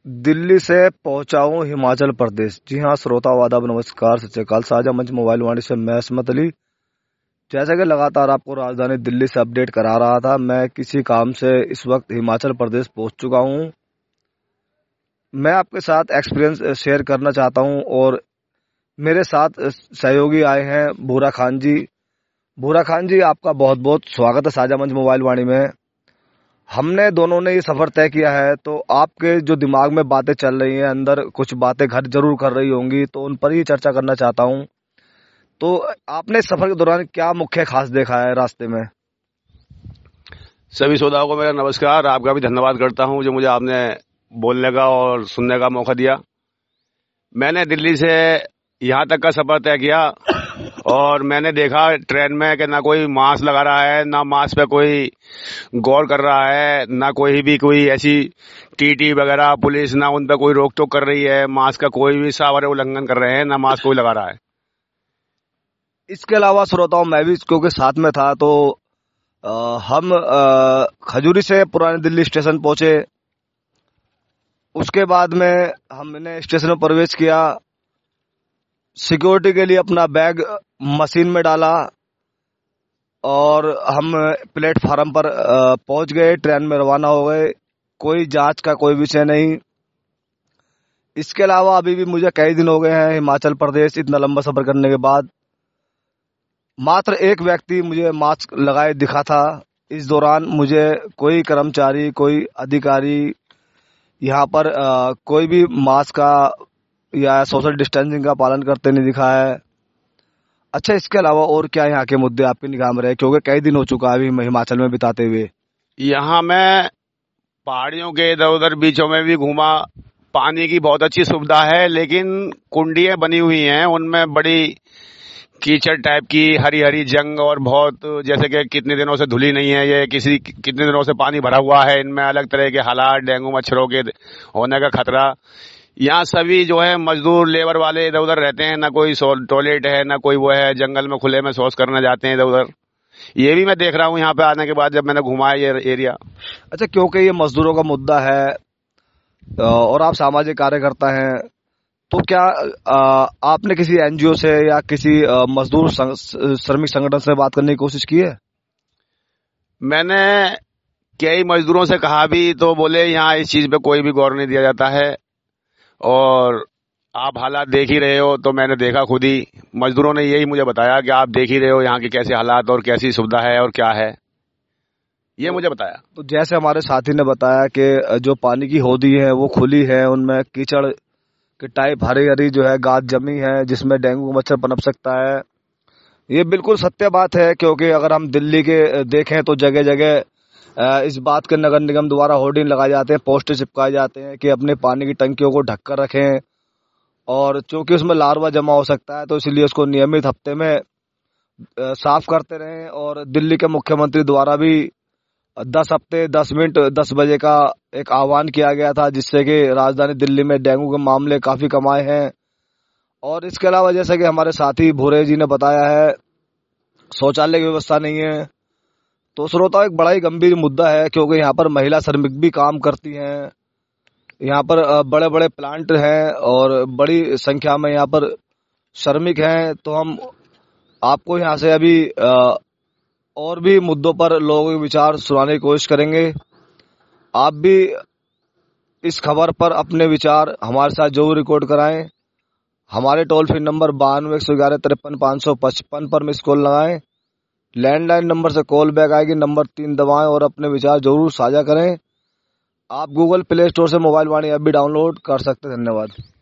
दिल्ली से पहुंचा हूं हिमाचल प्रदेश। जी हाँ श्रोता वादा नमस्कार, सत श्री अकाल। साझा मंच मोबाइल वाणी से मैं असमत अली। जैसा कि लगातार आपको राजधानी दिल्ली से अपडेट करा रहा था, मैं किसी काम से इस वक्त हिमाचल प्रदेश पहुंच चुका हूं। मैं आपके साथ एक्सपीरियंस शेयर करना चाहता हूं और मेरे साथ सहयोगी आए हैं भूरा खान जी। भूरा खान जी, आपका बहुत बहुत स्वागत है साझा मंच मोबाइल वाणी में। हमने दोनों ने ये सफर तय किया है, तो आपके जो दिमाग में बातें चल रही हैं, अंदर कुछ बातें घर जरूर कर रही होंगी, तो उन पर ही चर्चा करना चाहता हूं। तो आपने इस सफर के दौरान क्या मुख्य खास देखा है रास्ते में? सभी श्रोताओं को मेरा नमस्कार। आपका भी धन्यवाद करता हूं जो मुझे आपने बोलने का और सुनने का मौका दिया। मैंने दिल्ली से यहाँ तक का सफर तय किया और मैंने देखा ट्रेन में कि ना कोई मास्क लगा रहा है, ना मास्क पे कोई गौर कर रहा है, ना कोई ऐसी टीटी वगैरह पुलिस ना उन पे कोई रोक टोक कर रही है। मास्क का कोई भी सावर उल्लंघन कर रहे हैं, ना मास्क कोई लगा रहा है। इसके अलावा श्रोताओं, मैं भी क्योंकि साथ में था, तो हम खजूरी से पुरानी दिल्ली स्टेशन पहुंचे। उसके बाद में हमने स्टेशन में प्रवेश किया। सिक्योरिटी के लिए अपना बैग मशीन में डाला और हम प्लेटफार्म पर पहुंच गए। ट्रेन में रवाना हो गए। कोई जांच का कोई विषय नहीं। इसके अलावा अभी भी मुझे कई दिन हो गए हैं हिमाचल प्रदेश इतना लंबा सफर करने के बाद। मात्र एक व्यक्ति मुझे मास्क लगाए दिखा था। इस दौरान मुझे कोई कर्मचारी, कोई अधिकारी यहाँ पर कोई भी मास्क का या सोशल डिस्टेंसिंग का पालन करते नहीं दिखा है। अच्छा, इसके अलावा और क्या यहाँ के मुद्दे आपकी निगाह में रहे, क्योंकि कई दिन हो चुका है अभी हिमाचल में बिताते हुए? यहाँ मैं पहाड़ियों के इधर उधर बीचों में भी घूमा। पानी की बहुत अच्छी सुविधा है, लेकिन कुंडियां बनी हुई हैं, उनमें बड़ी कीचड़ टाइप की हरी हरी जंग और बहुत जैसे कि कितने दिनों से धुली नहीं है ये, कितने दिनों से पानी भरा हुआ है। इनमें अलग तरह के हालात, डेंगू मच्छरों के होने का खतरा। यहाँ सभी जो है मजदूर लेबर वाले इधर उधर रहते हैं, ना कोई टॉयलेट है, ना कोई वो है, जंगल में खुले में शौच करने जाते हैं इधर उधर। ये भी मैं देख रहा हूँ यहाँ पे आने के बाद जब मैंने घुमाया ये एरिया। अच्छा, क्योंकि ये मजदूरों का मुद्दा है और आप सामाजिक कार्यकर्ता हैं, तो क्या आपने किसी एनजीओ से या किसी मजदूर श्रमिक संगठन से बात करने की कोशिश की है? मैंने कई मजदूरों से कहा भी, तो बोले यहाँ इस चीज पे कोई भी गौर नहीं दिया जाता है और आप हालात देख ही रहे हो। तो मैंने देखा खुद ही, मजदूरों ने यही मुझे बताया कि आप देख ही रहे हो यहाँ के कैसे हालात और कैसी सुविधा है और क्या है, ये मुझे बताया। तो जैसे हमारे साथी ने बताया कि जो पानी की होदी है वो खुली है, उनमें कीचड़ की टाइप हरी हरी जो है गाद जमी है, जिसमें डेंगू मच्छर पनप सकता है। ये बिल्कुल सत्य बात है, क्योंकि अगर हम दिल्ली के देखें तो जगह जगह इस बात के नगर निगम द्वारा होर्डिंग लगाए जाते हैं, पोस्टर चिपकाए जाते हैं कि अपने पानी की टंकियों को ढककर रखें। और चूंकि उसमें लार्वा जमा हो सकता है, तो इसलिए उसको नियमित हफ्ते में साफ करते रहें। और दिल्ली के मुख्यमंत्री द्वारा भी 10 हफ्ते 10 मिनट 10 बजे का एक आह्वान किया गया था, जिससे कि राजधानी दिल्ली में डेंगू के मामले काफी कम आए हैं। और इसके अलावा जैसे कि हमारे साथी भूरे जी ने बताया है, शौचालय की व्यवस्था नहीं है। तो श्रोताओं, एक बड़ा ही गंभीर मुद्दा है, क्योंकि यहाँ पर महिला श्रमिक भी काम करती हैं। यहाँ पर बड़े बड़े प्लांट हैं और बड़ी संख्या में यहाँ पर श्रमिक हैं। तो हम आपको यहाँ से अभी और भी मुद्दों पर लोगों के विचार सुनाने की कोशिश करेंगे। आप भी इस खबर पर अपने विचार हमारे साथ जरूर रिकॉर्ड कराएं। हमारे टोल फ्री नंबर 92 111 53 555 पर मिस कॉल लगाएं। लैंडलाइन नंबर से कॉल बैक आएगी, नंबर 3 दबाएं और अपने विचार जरूर साझा करें। आप गूगल प्ले स्टोर से मोबाइल वाणी ऐप भी डाउनलोड कर सकते हैं। धन्यवाद।